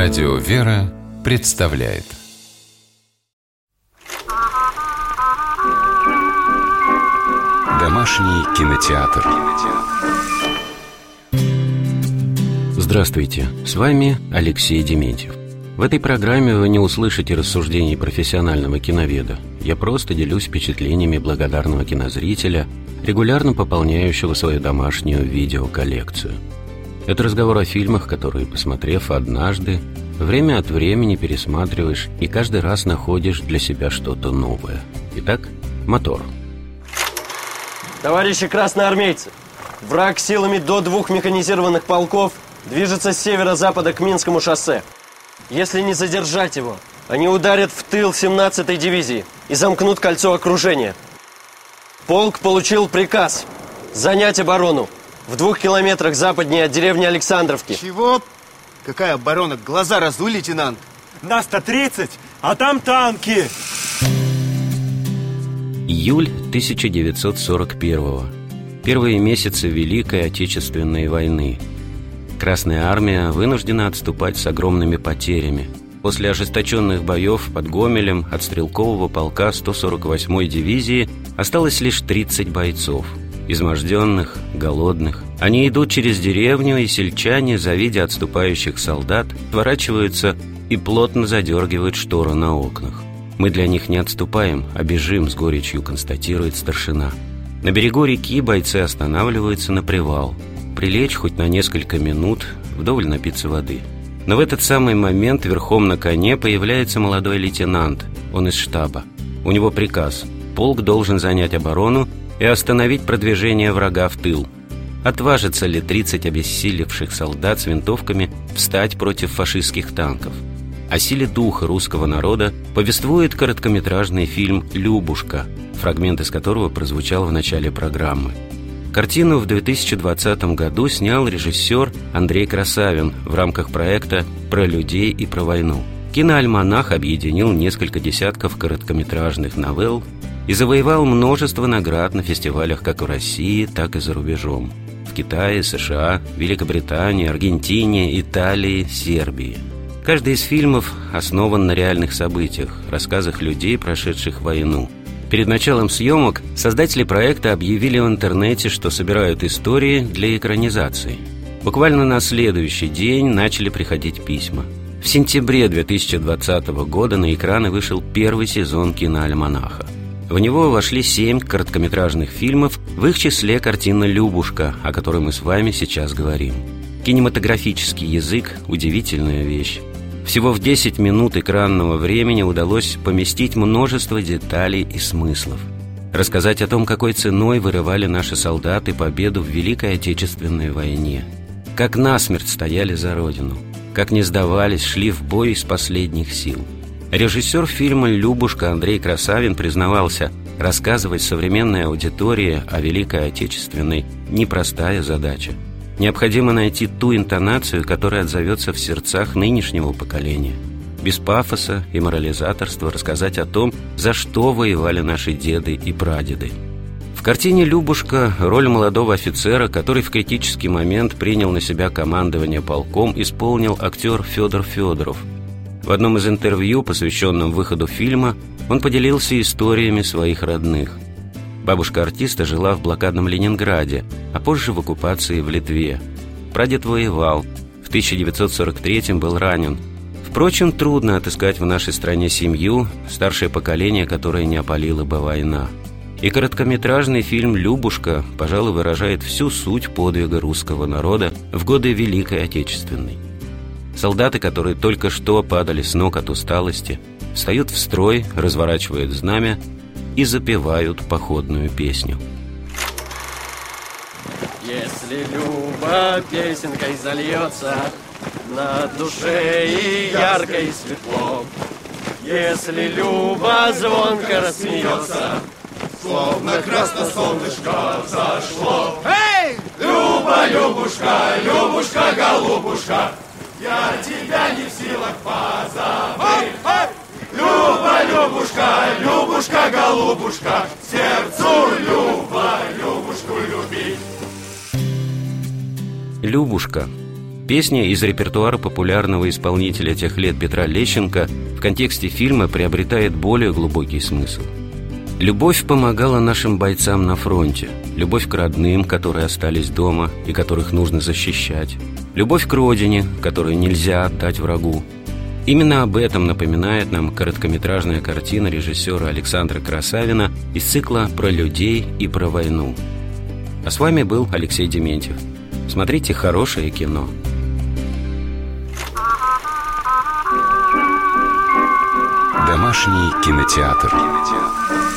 Радио «Вера» представляет Домашний кинотеатр. Здравствуйте, с вами Алексей Дементьев. В этой программе вы не услышите рассуждений профессионального киноведа. Я просто делюсь впечатлениями благодарного кинозрителя, регулярно пополняющего свою домашнюю видеоколлекцию. Это разговор о фильмах, которые, посмотрев однажды, время от времени пересматриваешь и каждый раз находишь для себя что-то новое. Итак, мотор. Товарищи красноармейцы, враг силами до 2 механизированных полков движется с северо-запада к Минскому шоссе. Если не задержать его, они ударят в тыл 17-й дивизии и замкнут кольцо окружения. Полк получил приказ занять оборону в 2 километрах западнее от деревни Александровки. Чего? Какая оборона? Глаза разуй, лейтенант. Нас-то 30, а там танки. Июль 1941-го. Первые месяцы Великой Отечественной войны. Красная армия вынуждена отступать с огромными потерями. После ожесточенных боев под Гомелем от стрелкового полка 148-й дивизии осталось лишь 30 бойцов. Изможденных, голодных. Они идут через деревню, и сельчане, завидя отступающих солдат, сворачиваются и плотно задергивают шторы на окнах. «Мы для них не отступаем, а бежим», — с горечью констатирует старшина. На берегу реки бойцы останавливаются на привал. Прилечь хоть на несколько минут, вдоволь напиться воды. Но в этот самый момент верхом на коне появляется молодой лейтенант. Он из штаба. У него приказ: полк должен занять оборону и остановить продвижение врага в тыл. Отважится ли 30 обессилевших солдат с винтовками встать против фашистских танков? О силе духа русского народа повествует короткометражный фильм «Любушка», фрагмент из которого прозвучал в начале программы. Картину в 2020 году снял режиссер Андрей Красавин в рамках проекта «Про людей и про войну». Киноальманах объединил несколько десятков короткометражных новелл и завоевал множество наград на фестивалях как в России, так и за рубежом. В Китае, США, Великобритании, Аргентине, Италии, Сербии. Каждый из фильмов основан на реальных событиях, рассказах людей, прошедших войну. Перед началом съемок создатели проекта объявили в интернете, что собирают истории для экранизации. Буквально на следующий день начали приходить письма. В сентябре 2020 года на экраны вышел первый сезон киноальманаха. В него вошли 7 короткометражных фильмов, в их числе картина «Любушка», о которой мы с вами сейчас говорим. Кинематографический язык – удивительная вещь. Всего в 10 минут экранного времени удалось поместить множество деталей и смыслов. Рассказать о том, какой ценой вырывали наши солдаты победу в Великой Отечественной войне. Как насмерть стояли за Родину. Как не сдавались, шли в бой из последних сил. Режиссер фильма «Любушка» Андрей Красавин признавался, рассказывать современной аудитории о Великой Отечественной – непростая задача. Необходимо найти ту интонацию, которая отзовется в сердцах нынешнего поколения. Без пафоса и морализаторства рассказать о том, за что воевали наши деды и прадеды. В картине «Любушка» роль молодого офицера, который в критический момент принял на себя командование полком, исполнил актер Федор Федоров. В одном из интервью, посвященном выходу фильма, он поделился историями своих родных. Бабушка артиста жила в блокадном Ленинграде, а позже в оккупации в Литве. Прадед воевал, в 1943-м был ранен. Впрочем, трудно отыскать в нашей стране семью, старшее поколение, которое не опалила бы война. И короткометражный фильм «Любушка», пожалуй, выражает всю суть подвига русского народа в годы Великой Отечественной. Солдаты, которые только что падали с ног от усталости, встают в строй, разворачивают знамя и запевают походную песню. Если Люба песенкой зальется, на душе и ярко, и светло. Если Люба звонко рассмеется, словно красное солнышко взошло. Эй! Люба, Любушка, Любушка, голубушка, я тебя не в силах позабыть. Люба, Любушка, Любушка, голубушка, сердцу Люба, Любушку любить. «Любушка» Песня из репертуара популярного исполнителя тех лет Петра Лещенко в контексте фильма приобретает более глубокий смысл. Любовь помогала нашим бойцам на фронте. Любовь к родным, которые остались дома и которых нужно защищать. Любовь к родине, которую нельзя отдать врагу. Именно об этом напоминает нам короткометражная картина режиссера Александра Красавина из цикла «Про людей и про войну». А с вами был Алексей Дементьев. Смотрите хорошее кино. Домашний кинотеатр.